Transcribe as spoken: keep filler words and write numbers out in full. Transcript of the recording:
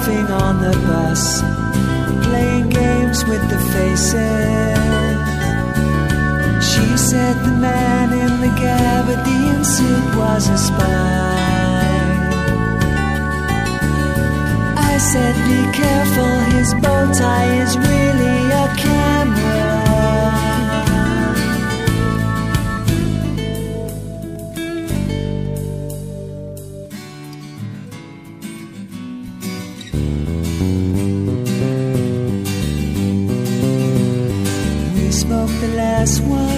laughing on the bus, playing games with the faces. She said the man in the gabardine suit was a spy. I said, be careful, his bow tie is really a camera. We smoked the last one